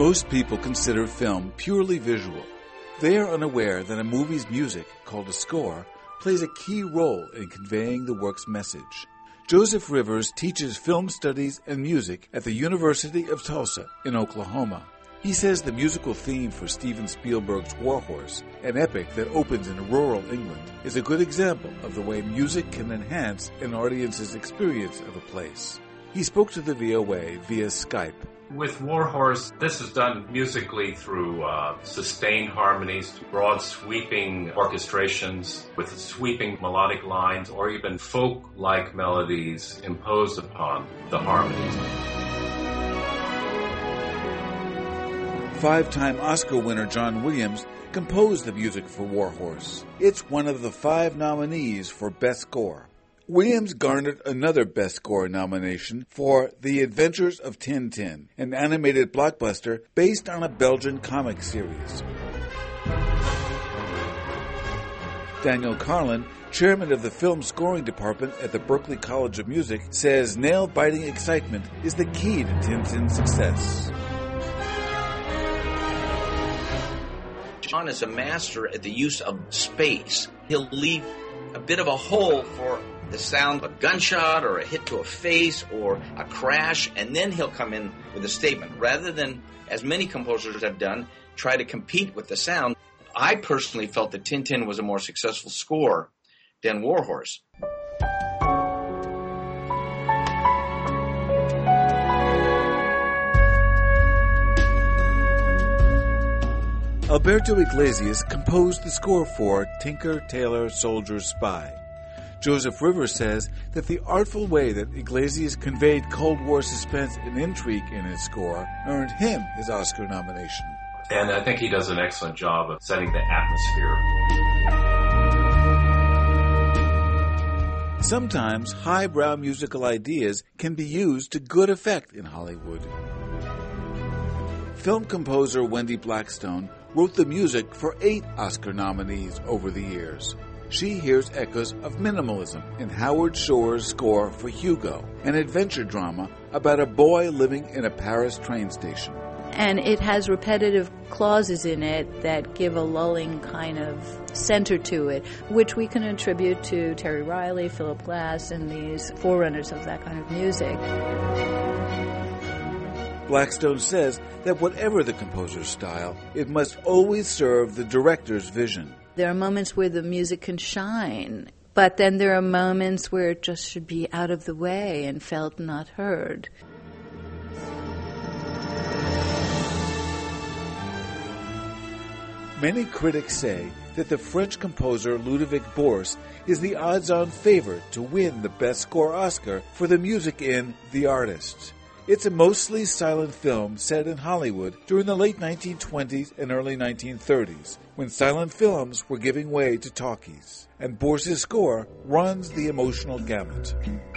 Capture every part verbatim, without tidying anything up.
Most people consider film purely visual. They are unaware that a movie's music, called a score, plays a key role in conveying the work's message. Joseph Rivers teaches film studies and music at the University of Tulsa in Oklahoma. He says the musical theme for Steven Spielberg's War Horse, an epic that opens in rural England, is a good example of the way music can enhance an audience's experience of a place. He spoke to the V O A via Skype. With War Horse, this is done musically through uh, sustained harmonies, broad sweeping orchestrations with sweeping melodic lines, or even folk-like melodies imposed upon the harmonies. Five-time Oscar winner John Williams composed the music for War Horse. It's one of the five nominees for Best Score. Williams garnered another Best Score nomination for The Adventures of Tintin, an animated blockbuster based on a Belgian comic series. Daniel Carlin, chairman of the film scoring department at the Berklee College of Music, says nail-biting excitement is the key to Tintin's success. John is a master at the use of space. He'll leave a bit of a hole for the sound of a gunshot or a hit to a face or a crash, and then he'll come in with a statement. Rather than, as many composers have done, try to compete with the sound, I personally felt that Tintin was a more successful score than War Horse. Alberto Iglesias composed the score for Tinker, Tailor, Soldier, Spy. Joseph Rivers says that the artful way that Iglesias conveyed Cold War suspense and intrigue in his score earned him his Oscar nomination. And I think he does an excellent job of setting the atmosphere. Sometimes highbrow musical ideas can be used to good effect in Hollywood. Film composer Wendy Blackstone wrote the music for eight Oscar nominees over the years. She hears echoes of minimalism in Howard Shore's score for Hugo, an adventure drama about a boy living in a Paris train station. And it has repetitive clauses in it that give a lulling kind of center to it, which we can attribute to Terry Riley, Philip Glass, and these forerunners of that kind of music. Blackstone says that whatever the composer's style, it must always serve the director's vision. There are moments where the music can shine, but then there are moments where it just should be out of the way and felt not heard. Many critics say that the French composer Ludovic Bource is the odds-on favorite to win the Best Score Oscar for the music in The Artist. It's a mostly silent film set in Hollywood during the late nineteen twenties and early nineteen thirties, when silent films were giving way to talkies, and Bource's score runs the emotional gamut.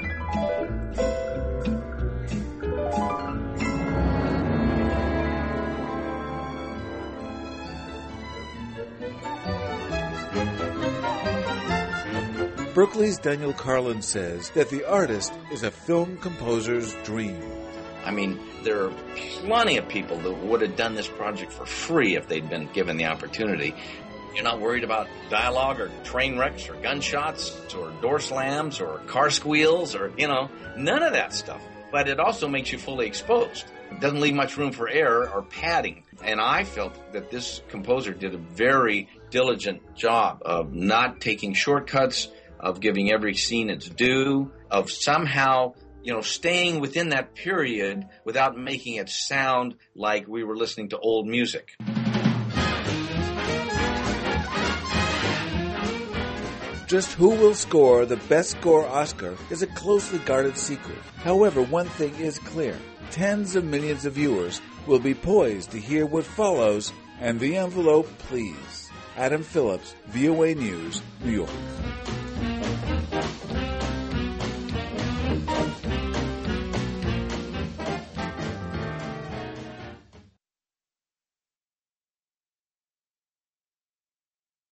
Berklee's Daniel Carlin says that The Artist is a film composer's dream. I mean, there are plenty of people that would have done this project for free if they'd been given the opportunity. You're not worried about dialogue or train wrecks or gunshots or door slams or car squeals or, you know, none of that stuff. But it also makes you fully exposed. It doesn't leave much room for error or padding. And I felt that this composer did a very diligent job of not taking shortcuts, of giving every scene its due, of somehow, you know, staying within that period without making it sound like we were listening to old music. Just who will score the Best Score Oscar is a closely guarded secret. However, one thing is clear. Tens of millions of viewers will be poised to hear what follows, and the envelope, please. Adam Phillips, V O A News, New York.